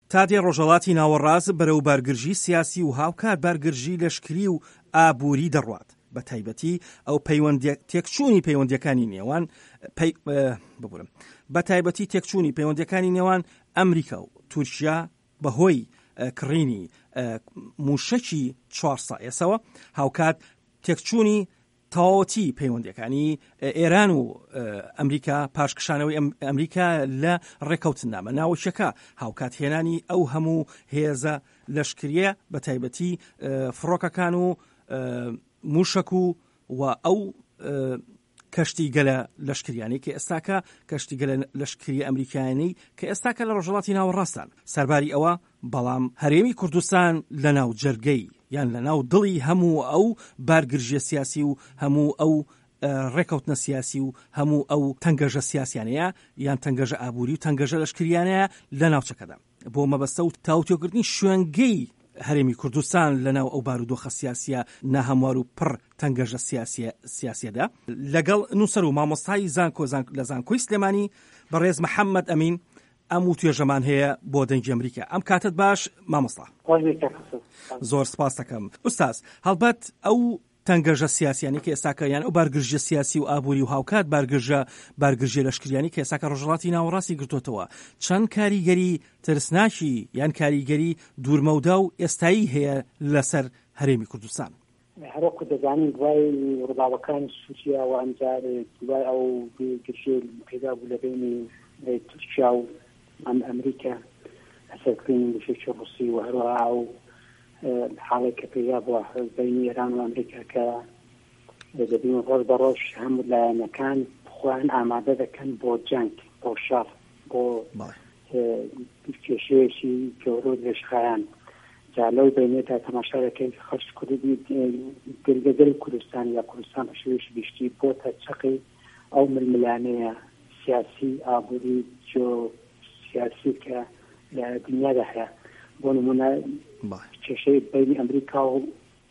تا دێ ڕۆژهەڵاتی ناوەڕاست بەرەو بارگرژی سیاسی و هاوکات بارگرژی لەشکری و ئابووری دەڕوات بە تایبەتی ئەو تێکچوونی پەیوەندیەکانی نێوان بە تایبەتی تێکچوونی پەیوەندیەکانی نێوان ئەمریکا و تورکیا بەهۆی کڕینی موشەکی 4 سایەسەوە هاوکات تێکچوونی تەواوەتی پەیوەندیەکانی ئێران و ئەمریکا پاشکشانەوەی ئەمریکا لە ڕێکەوتنامە ناوچەکە هاوکات هێنانی ئەو هەموو هێزە لەشکریە بە تایبەتی فڕۆکەکان و موشک و ئەو کەشتی گەلە لەشکریانی کە ئێستاکە کەشتی گەلە لەشکری ئەمریکایانی کە ئێستاکە لە ڕۆژهەڵاتی ناوەڕاستان سەرباری ئەوە بەڵام هەرێمی کوردستان لە ناو جەرگەی یان لە ناو دڵی هەموو ئەو بارگرژیە سیاسی و هەموو ئەو ڕێکەوتنە سیاسی و هەموو ئەو تەنگەژە سیاسیانەیە یان تەنگەژە ئابووری و تەنگەژە لەشکریانەیە لە ناوچەکەدا بۆ مەبەستە و تاوتێکردنی شوێنگەی هەرێمی کوردستان لەناو ئەو بارودۆخە سیاسیە ناهەموار و پڕ تەنگەژە سیاسیەدا لەگەڵ نووسەر و مامۆستای لە زانکۆی سلێمانی بەڕێز محەممەد ئەمین ئەم و توێژەمان هەیە بۆ دەنگی ئەمریکا ئەم کاتت باش مامۆستا زۆر سپاس دەکەم ئوستاز هەڵبەت ئەو تەنگەژە سیاسیانی کە ئێستاکەیان ئەو بارگرژە سیاسی و ئابووری و هاوکات بارگرژە لەشکریانی کە ئێستاکە ڕۆژهەڵاتی ناوەڕاستی گرتوتەوە چەند کاریگەری ترسناکی یان کاریگەری دوورمەودا و ئێستایی هەیە لەسەر هەرێمی کوردستان هەروەکو دەزانین دوای ڕووداوەکانی سووریا و ئەمجار دوای ئەو گرژێ پێدا بوو لە بینی تورکیا و ئەمریکا هەسەرکردنی گشتێکی ڕووسی و هەروەها و حاڵێک کە پێدا بووە بینی ئێران و ئەمریکا کە دەبین ڕۆژ بە ڕۆژ هەموو لایەنەکان خۆیان ئامادە دەکەن بۆ جەنگ بۆ شەڕ بۆ کێشەیەکی گەورە لەشخایان جا لەو بینێدا تەماشا دەکەین خەڵک کوردی گەلگەل کوردستان یا کوردستان بە شێوەیەکی گشتی بۆتە چەقی ئەو ململانەیە سیاسی ئابووری سیاسی کە لە دنیادا هەیە بۆ نمونە کێشەی بینی ئەمریکا و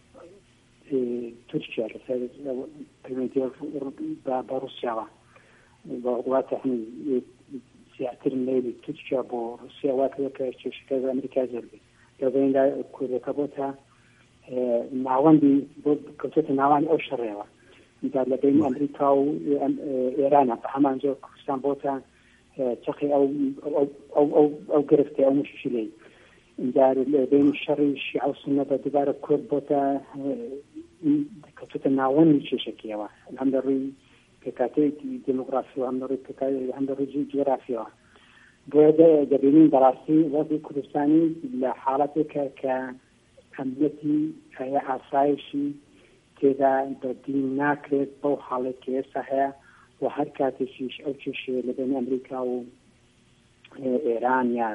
تورکیا لەسەر پەیوەندی بە ڕووسیاوە بە وڵاتە زیاتر مەیلی تورکیا بۆ ڕووسیا واتە کە کێشەکە ئەمریکا زەربێت لە بیندا کوردەکە بۆتە ناوەندی بۆ کەوتێتە ناوانی ئەو شەڕێەوە لە بین ئەمریکا و ئێرانە بە هەمان جۆر کوردستان بۆتە چەقی ئەو گرفتی ئەو مشکی لێ اینجا بین شەڕی شیعە و سونە بە دووبارە کورد بۆتە کەوتێتە ناوەندی کێشەکەیەوە هەم لە ڕووی پێکاتەیەکی دموگرافی و هەم لە ڕووی جیۆگرافیەوە بۆیە دەبینین بەڕاستی وەزی کوردستانی لە حاڵەتێکە کە ئەمنیەتی هەیە ئاسایشی تێدا بەدین ناکرێت بەو حاڵێک کە ئێستا هەیە و هەر کاتێکیش ئەو کێشەیە لە بین ئەمریکا و ئێران یا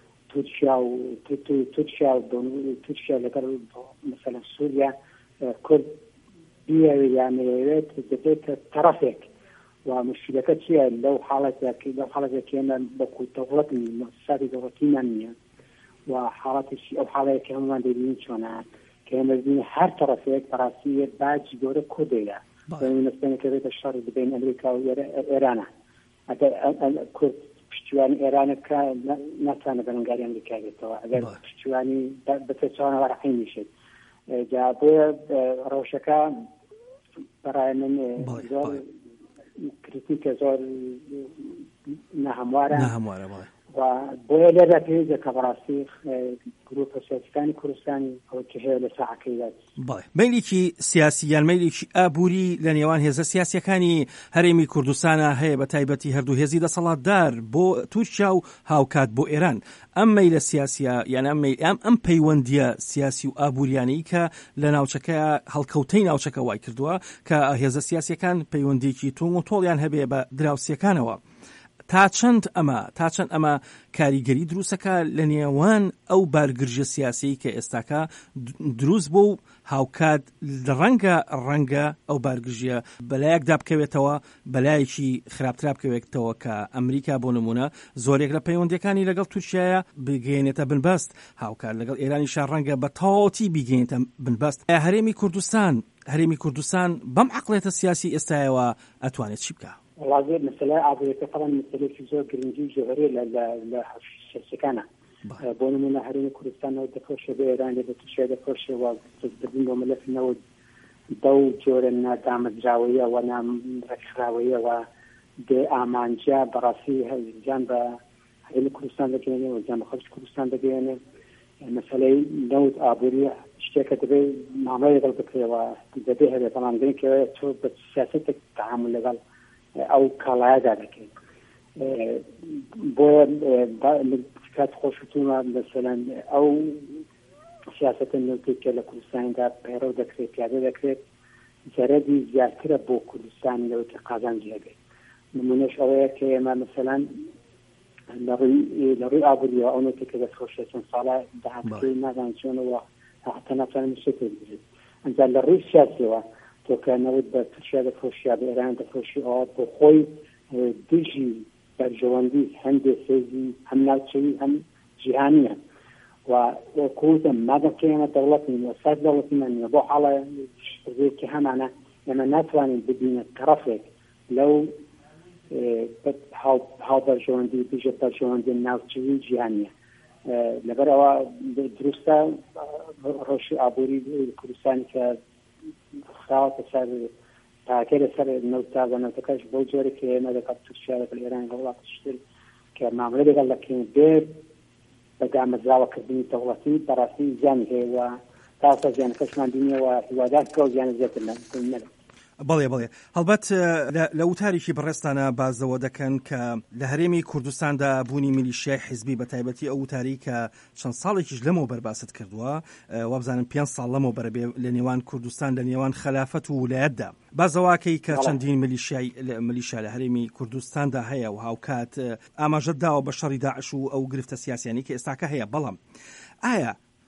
تورکیا لەگەڵ مثلا سووریا کورد بیاوێت یانەوێت دەبێتە تەرەفێک و مشکلەکە چییە لەو حاڵەتێکێنە بەکو دەوڵەتی مؤسساتی دەوڵەتیمان نییە و حاڵەتێکی ئەو حاڵەیە کە هەمومان دەبینین چۆنە کە ئێمە ببینین هەر تەرەفێک بەڕاستی باجی گەورە کۆدەیە نستێنەکە بێتە شەڕی بین ئەمریکا و ئێرانە کورد پشتیوانی ئێرانەکە ناتوانە بەرەنگاری ئەمریکا بێتەوە ئەگەر پشتیوانی بەتەچوانەوە ڕەحیمیشێت جا بۆیە ڕەوشەکە بەڕای من زۆر کریتیکە زۆر ناهەموارە و بۆیە لێرە پێویستە کە بەڕاستی گروپە سیاسیەکانی کوردستانی ئەوەی هەیە لە ساحەکەیدا مەیلێکی سیاسی یان مەیلێکی ئابووری لە نێوان هێزە سیاسیەکانی هەرێمی کوردستانە هەیە بە تایبەتی هەردوو هێزی دەسەڵاتدار بۆ تورکیا و هاوکات بۆ ئێران ئەم مەیلە سیاسیە یان ئەم پەیوەندیە سیاسی و ئابووریانەی کە لە ناوچەکە هەڵکەوتەی ناوچەکە وای کردووە کە هێزە سیاسیەکان پەیوەندێکی تۆڵ و تۆڵیان هەبێ بە دراوسیەکانەوە تا چەند ئەمە کاریگەری دروستەکە لە نێوان ئەو بارگرژە سیاسی کە ئێستاکە دروست بوو هاوکات ڕەنگە ئەو بارگرژیە بەلایەکدا بکەوێتەوە بەلایەکی خراپترا بکەوێتەوە کە ئەمریکا بۆ نمونە زۆرێک لە پەیوەندیەکانی لەگەڵ تورکیایە بگەێنێتە بنبەست هاوکات لەگەڵ ئێرانیشان ڕەنگە بە تەواوەتی بگەێنێتە بنبەست هەرێمی کوردستان بەم عەقڵێتە سیاسی ئێستایەوە ئەتوانێت چی بکە وڵازێت مەسەلە ئابووریەکە فەڵەن مەسەلەیەکی زۆر گرنگی و جۆهەرێ لە سیاسیەکانە بۆ نمونە هەرێمی کوردستانەوە دەفرۆشە بە ئێران لێ بە تورکیا دەفرۆشەوە دەستبردن بۆ مەلەفنەوە دەو جۆرە نادامەزراوەیەوە نامڕێکخراوەیەوە دێ ئامانجا بەڕاستی جان بە هەرێمی کوردستان دەگەێنێ و جان بە خەڵکی کوردستان دەگەێنێ مەسەلەی نەوت ئابووری شتێکە دەبێت مامەڵە لەگەڵ بکرێەوە دەبێت هەبێت بەڵام گرنگەوە تۆ بە سیاسەتێک تەعامل لەگەڵ ئەو کاڵایەدا دەکەیت بۆ کات خۆشتومە مثلەن ئەو سیاسەتە نوتێکە لە کوردستاندا پەیڕەو دەکرێت پیادە دەکرێت زەرەری زیاترە بۆ کوردستان لەوەی قازانجی هەبێت نمونەش ئەوەیە کە ئێمە مثلەن لە ڕووی ئابووریەوە ئەو نوتێکە دەفرۆشێت چەند ساڵە داهاتکەی نازانین چۆنەوە حتا ناتوانین شتێک بکرێت ئەنجا لە ڕووی سیاسیەوە تۆکەنەوەی بە تورکیا دەفرۆشیا بە ئێران دەفرۆشی ئەوە بۆ خۆی دژی بەرژەوەندی هەندێک سێزی هەم ناوچەوی هەم جیهانیە و وەکوتە مادەکە ئێمە دەوڵەتین وەسات دەوڵەتیمانە بۆ حاڵە شتێکی هەمانە ئێمە ناتوانین ببینە تەرەفێک لەو هاو بەرژەوەندی دژە بەرژەوەندی ناوچەوی جیهانیە لەبەر ئەوە دروستە ڕۆژی ئابووری کوردستانی کە خراوەتە سەر تاکە لەسەر نەوتەکەش بۆ جۆرە کە ئێمە لەگەڵ تورکیا لەگەڵ ئێران لەگەڵ وڵاتشتر کە مامەڵە لەگەڵ دەکەین بێت بە دامەزراوەکردنی دەوڵەتی بەڕاستی زیانی هەیە و تاسە زیانەکەشمان بینیەوە هیوادار کە زیانە زیاتر نەبێت. بەڵێ هەڵبەت لە وتارێکی بەڕێستانە بازەوە دەکەن کە لە هەرێمی کوردستاندا بوونی میلیشیای حیزبی بە تایبەتی ئەو وتاری کە چەند ساڵێکیش لەمەوە بەرباست کردووە وابزانم 5 ساڵ لەمەوە بەرەبێ لە نێوان کوردستان لە نێوان خلافەت و ویلایەتدا بازەواکەی کە چەندین میلیشیا لە هەرێمی کوردستاندا هەیە و هاوکات ئاماژە داوە بە شەڕی داعش و ئەو گرفتە سیاسیانی کە ئێستاکە هەیە بەڵام ئایا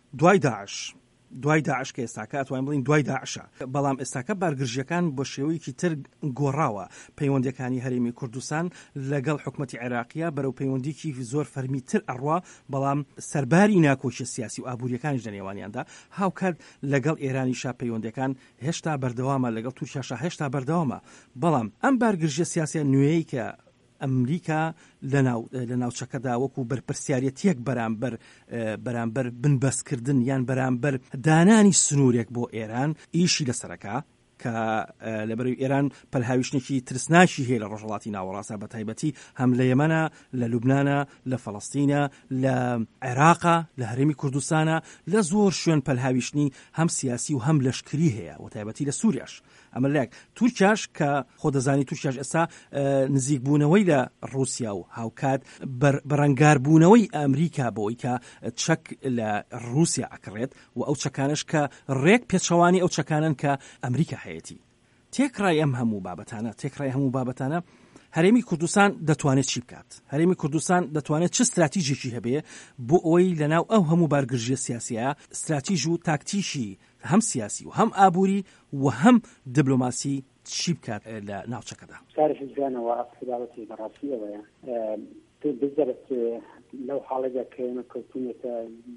دوای داعش کە ئێستاکە ئەتوانین بڵین دوای داعشە بەڵام ئێستاکە بارگرژیەکان بە شێوەیەکی تر گۆڕاوە پەیوەندیەکانی هەرێمی کوردستان لەگەڵ حکومەتی عێراقیە بەرەو پەیوەندیکی زۆر فەرمی تر ئەڕوا بەڵام سەرباری ناکۆشیە سیاسی و ئابوووریەکانیش لە نێوانیاندا هاوکات لەگەڵ ئێرانیشا پەیوەندیەکان هێشتا بەردەوامە لەگەڵ تورکیاشا هێشتا بەردەوامە بەڵام ئەم بارگرژیە سیاسیە نوێی کە ئەمریکا لە ناوچەکەدا وەکو بەرپرسیارەتیەک بەرامبەر بنبەستکردن یان بەرامبەر دانانی سنوورێک بۆ ئێران ئیشی لەسەرەکە کە لەبەرەوەی ئێران پەلهاویشتێکی ترسناشی هەیە لە ڕۆژهەڵاتی ناوەڕاستە بە تایبەتی هەم لە یەمەنە لە لوبنانە لە فەڵەستینە لە عێراقە لە هەرێمی کوردستانە لە زۆر شوێن پەلهاویشتنی هەم سیاسی و هەم لەشکری هەیە و تایبەتی لە سووریاش ئەمە لایەک تورکیاش کە خۆ دەزانی تورکیاش ئێستا نزیکبوونەوەی لە رووسیا و هاوکات بەڕەنگاربوونەوەی ئەمریکا بۆی کە چەک لە رووسیا ئەکڕێت و ئەو چەکانش کە ڕێک پێچەوانی ئەو چەکانن کە ئەمریکا هەیەتی تێکڕای ئەم هەموو بابەتانە هەرێمی کوردستان دەتوانێت چی بکات هەرێمی کوردستان دەتوانێت چه استراتیژێکی هەبێ بۆ ئەوەی لەناو ئەو هەموو بارگرژیە سیاسیە استراتیژ و تاکتیشی هەم سیاسی و هەم ئابووری و هەم دیبلۆماسی چی بکات لە ناوچەکەدا کارش جوانەوە ئەفداڵەتی بەڕاستیەوەیە بزەرت لەو حاڵەدا کە ئێمە کەوتونێتە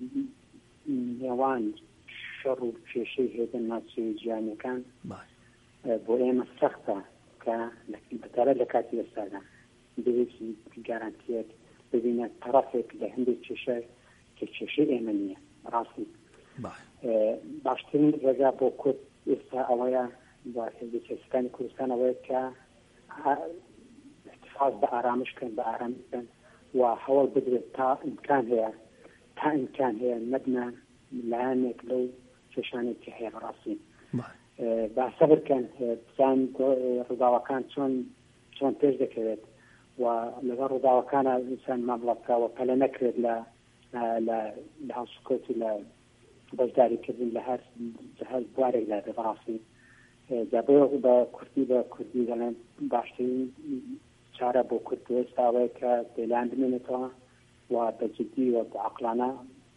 نێوان شەڕ و کێشەی هێدە ناوچەی جیهانیەکان بۆ ئێمە سەختە کە بەتابەت لە کاتی ئێستادا بێتی گارانتیەک ببینە تەرەفێک لە هەندێک کێشەی ئێمە نییە ڕاستی باشترین ڕێگا بۆ کورد ئێستا ئەوەیە بە حزبی کوردستان ئەوەیە کە احتفاظ بە ئارامشکن بە ئارامیکەن و هەوڵ بدرێت تا ئیمکان هەیە نەبنە لایەنێک لەو کێشانێکی هەیە ڕاستی با سەبرکەن بزان ڕووداوەکان چۆن پێش دەکەوێت و لەگەڵ ڕووداوەکانە ئینسان مابڵەتکەوە پەلە نەکرێت لە هەڵسوکەوتی لە بەشداریکردن لە هەر بوارێکدا بەڕاستی بە کوردی دەڵێن باشترین چارە بۆ کورد ئێستاوەیە کە دەیلان بمێنێتەوە و بەجددی و بەعەقلانە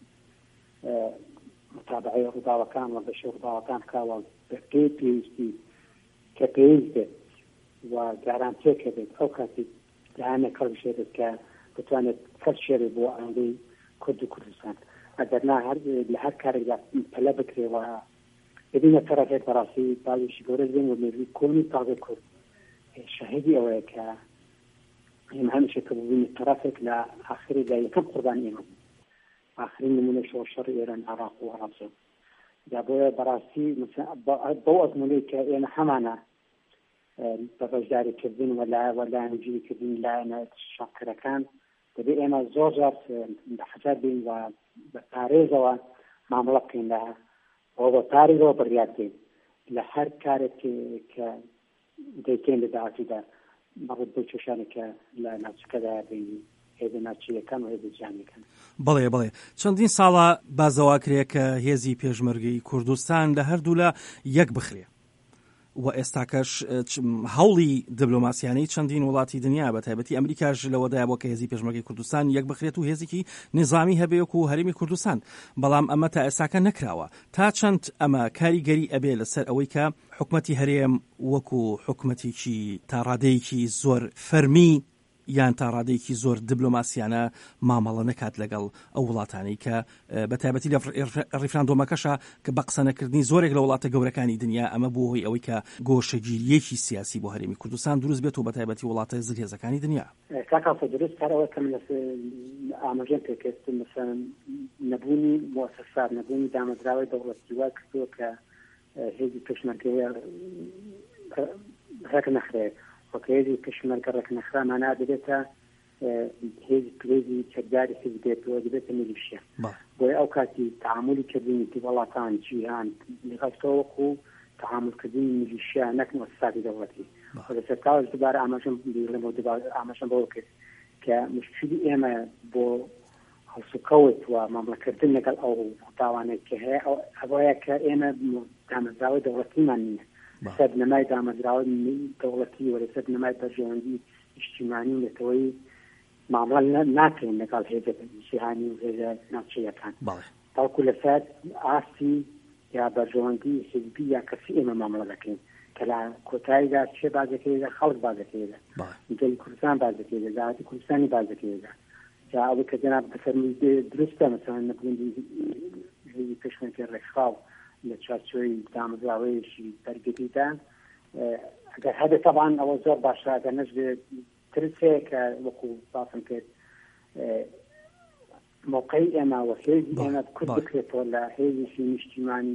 متابعەی ڕووداوەکان و بەشی ڕووداوەکان بکاوە بەپێی پێویستی کە پێویست بێت و گارانتیەکە بێت ئەو کاتی لایەنێک هەڵبژێرێت کە بتوانێت کەس شێرێ بۆ ئەندەی کورد و کوردستان ئەگەرنا لە هەر کارێکدا پەلە بکرێەوە ببینە تەرەفێک بەڕاستی بازێکی گەورە بێن و مێژووی کۆنی تازە کورد شاهدی ئەوەیە کە ئێمە هەمیشە کە ببینی تەرەفێک لە ئاخری لا یەکەم قوربانی ئێمە بوو آخرین نمونه شۆڕشەڕی ئێران عێراق و عێراق دا بۆیە بەڕاستی بەو ئەزمونەی کە ئێمە هەمانە بە بەشداریکردن وەلایەنگیریکردن لایەنە شاکرەکان دەبێت ئێمە زۆر جار بەحەساب بین و بە پارێزەوە مامەڵە بکەین بە پارێزەوە بڕیار بکەین لە هەر کارێک کە دەیکەین لە داهاتوودا مەڕوت بۆ کێشانێک کە لە ناوچەکەدا بینی هێزە ناوچەیەکان و هێزە جیهانیەکان. بەڵێ چەندین ساڵە بازەوا کرێ کە هێزی پێشمەرگەی کوردستان لە هەردوو لە یەک بخرێ و ئێستاکەش هەوڵی دیبلۆماسیانەی چەندین وڵاتی دنیا بە تایبەتی ئەمریکاش لەوەدایە بۆ کە هێزی پێشمەرگەی کوردستان یەک بخرێت و هێزێکی نظامی هەبێت و هەرێمی کوردستان، بەڵام ئەمە تا ئێستاکە نەکراوە. تا چەند ئەمە کاریگەری ئەبێ لەسەر ئەوەی کە حکومەتی هەرێم وەکو حکومەتێکی تا ڕادەیەکی زۆر فەرمی یان تا ڕادەیەکی زۆر دیبلۆماسیانە مامەڵە نەکات لەگەڵ ئەو وڵاتانەی کە بە تایبەتی لە ڕیفراندۆمەکەشە کە بە قسەنەکردنی زۆرێک لە وڵاتە گەورەکانی دنیا ئەمە بۆ هۆی ئەوەی کە گۆشەگیریەکی سیاسی بۆ هەرێمی کوردستان دروست بێت و بە تایبەتی وڵاتە زرهێزەکانی دنیا. کاکە درست کارەوە کە من ئاماژەم پێکرد مثلا نەبوونی مؤسسات نەبوونی دامەزراوەی دەوڵەتی وا کردووە کە هێزی پێشمەرگەیە ڕێک نەخرێت وەکێزی پێشمەرگە ڕێک نەخرامانە دەبێتە هێزی چەکداری حیزب بێتەوە دەبێتە میلیشیا بۆیە ئەو کاتی تعاملی کردنی وڵاتان جیهان لەغەشتەوە وەکو تعاملکردنی میلیشیا نەک مؤسساتی دەوڵەتی لەسەر تاوەش دووبارە ئاماژەم بەوە کرد کە مشکلی ئێمە بۆ هەڵسوکەوت و مامەڵەکردن لەگەڵ ئەو تاوانێک کە هەیە ئەوەیە کە ئێمە دامەزراوەی دەوڵەتیمان نییە سەد نەمای دامەزراوە دەوڵەتی و لەسەر نەمای بەرژەوەندی نیشتیمانی نێتەوەی مامەڵە ناکەین لەگەڵ هێزە جیهانی و هێزە ناوچەیەکان تاوەکو لەسەر ئاستی یا بەرژەوەندی حیزبی یا کەسی ئێمە مامەڵە دەکەین کە لە کۆتاییدا چێ بازەکەیدا خەڵک بازەکەیدا دڵی کوردستان بازەکەیدا داهاتی کوردستانی بازەکەیدا جا ئەوەی کە جەناب بەفەرمووی دروستە مەسەڵەن نەبووندی هێزی پێشمەرگەی ڕێکخراو لە چارچۆی دامەزراوەیەکی بەرگریدا ئەگەر هەبێ طبعا ئەوە زۆر باشە ئەگەر نەشبێ ترسەیە کە وەکو باسم کرد موقعی ئێمە و هێزی ئێمە کورد بکرێتەوە لە هێزیشی نیشتیمانی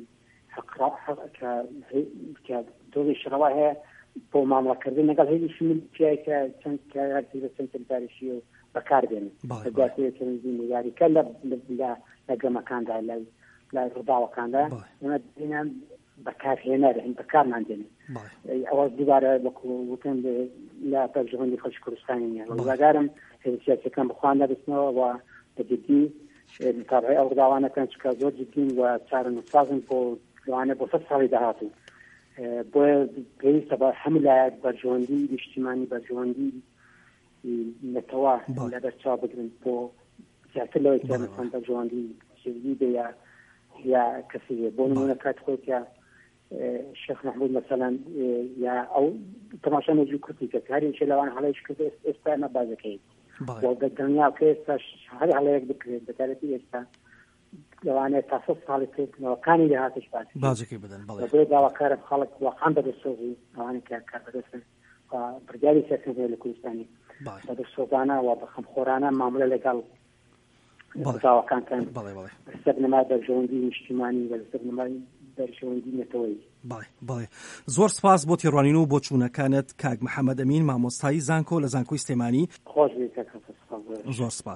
کە دۆڵی شڕەوە هەیە بۆ مامەڵەکردن لەگەڵ هێزیشی ملیشیای کە چەند کارتی بە چەند تەریشی و بەکاربێنن بەگواتەیەکەی نگاریکە لە گەمەکاندا لای ڕووداوەکاندا ئێمە بینان بەکارهێنەر بەکارمان دێنن ئەوە دووبارە وەکوتن لە بەرژەوەندی خەڵکی کوردستانی نیە وەزارم هێزە سیاسیەکان بخوان نەبستنەوە و بەجددی تابعی ئەو ڕووداوانەکان چکە زۆر جددین و چارەنووسازن بۆ لەوانە بۆ 100 ساڵی داهاتوو بۆیە پێویستە بە هەموو لایەک بەرژەوەندی نیشتیمانی بەرژەوەندی نەتەوە لەبەرچاو بگرن بۆ زیاتر لەوەی کە مەسەڵەن بەرژەوەندی حیزبی بێ یا کەسی بۆ نمونە کات خۆت یا شیخ محمود مثلا یا ئەو تەماشا نەجوو کورتی کە هەریشە لەوان هەڵەیەش کرد ئێستا ئەمە بازەکەیت بە دڵنیا کە ئێستا هەر هەڵەیەک بکرێت بەتایبەتی ئێستا لەوانەیە تا 100 ساڵی پێکردنەوەکانی داهاتش بازەکەی بدەن بۆیە داواکارە خەڵک واقعا بەدەستسۆزی ئەوانەی کە کار بەدەستن بڕیاری سیاسی هەیە لە کوردستانی بەدەستسۆزانە و بە خەمخۆرانە مامەڵە لەگەڵ داواکانتان لەسەر نەمای بەرژەوەندی نیشتیمانی و لەسەر نەمای بەرژەوەندی نەتەوەیی. بەڵێ زۆر سپاس بۆ تێڕوانین و بۆ چوونەکانت کاک محەممەد ئەمین مامۆستایی زانکۆ لە زانکۆی سلێمانی. خۆش بێت. زۆر سپاس.